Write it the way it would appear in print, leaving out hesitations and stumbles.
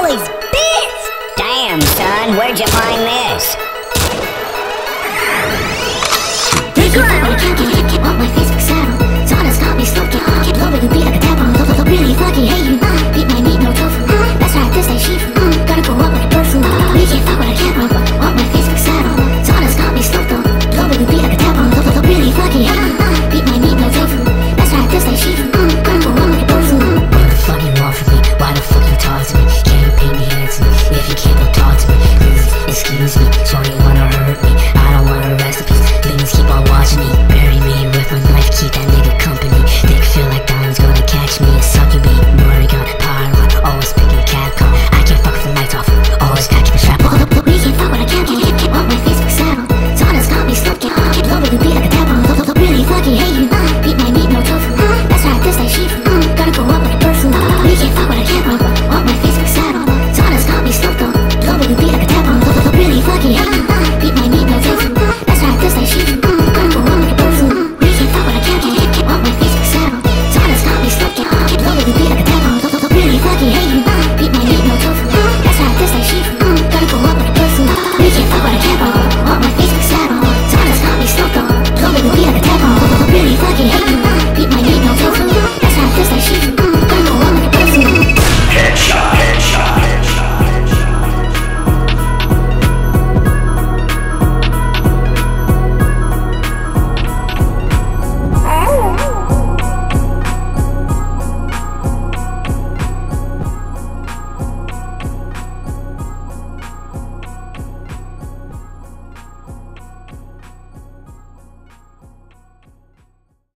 Molly's bits! Damn, son, where'd you find this? Hey, girl! I can't get hip, get on my Facebook saddle. Zana's got me stuck, get lower than beat like a